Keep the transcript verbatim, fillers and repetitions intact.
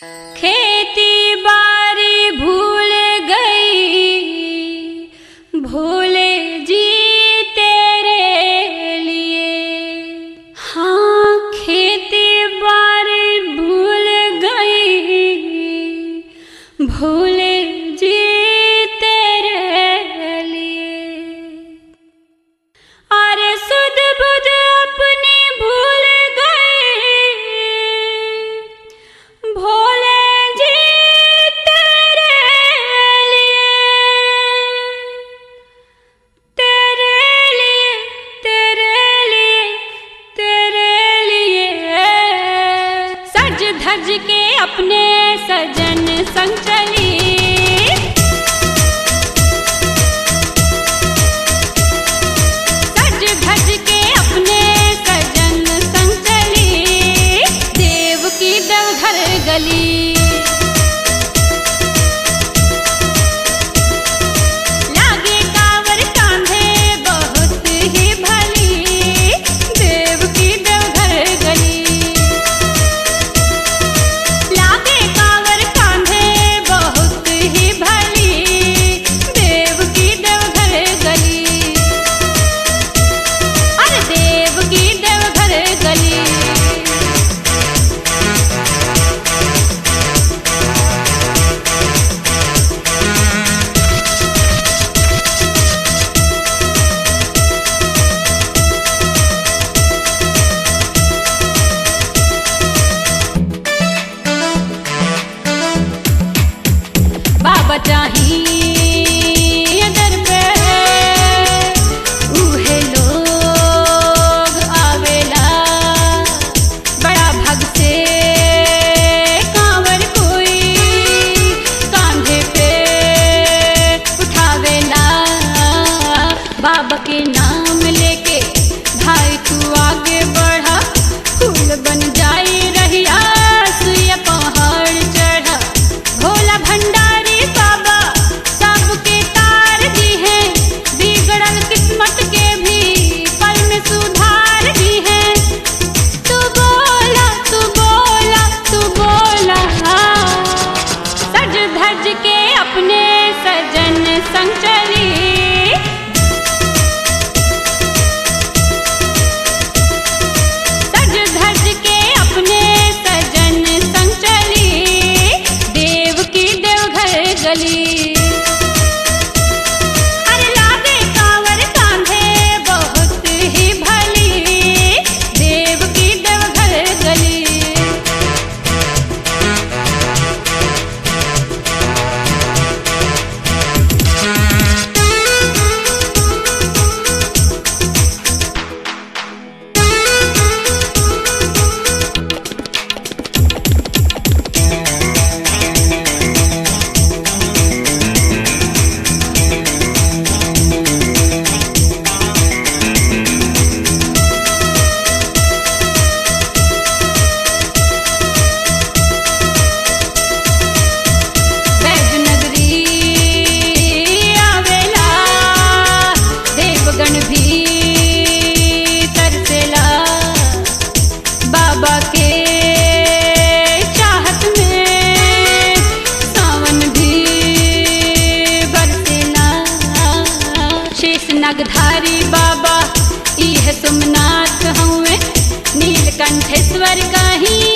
खेती बारी भूल गई, भोले जी तेरे लिए। हाँ, खेती बारी भूल गई, भोले जी तेरे लिए। अरे सुध बुध अपनी भूल गई, भोले जी तेरे लिए, तेरे लिए, तेरे लिए, तेरे लिए। सज धज के अपने सजन संग चली, सज धज के अपने सजन संग चली, देव की देवघर गली। लागे कांवर कांधे बहुत ही भली, देव की देवघर गली। लागे कांवर कांधे बहुत ही भली, देव की देवघर गली। अरे देव की देवघर गली। बाबा चाही दर पे उहे लोग आवेला, बड़ा भग से कांवर कोई कांधे पे उठावेला। बाबा के नाम लेके भाई तू आगे बढ़ा, फूल बन जाई रहिया, सुइया पहाड़ चढ़ा। भोला भंडारी बाबा सबके तार दी है, बिगड़ल किस्मत के भी पल में सुधार दी है। तू बोला, तू बोला, तू बोला, सज धज के अपने सजन संग चली, सज धज के अपने सजन संग चली, देव की देवघर गली। अरे लागे कांवर कांधे बहुत ही भली, देव की देवघर गली। वैद्यनगरी आवेला, देवगण भी तरसेला। बाबा के चाहत में सावन भी बरसेला। शेष नागधारी बाबा इह सोमनाथ हुए, नीलकंठेश्वर कहीं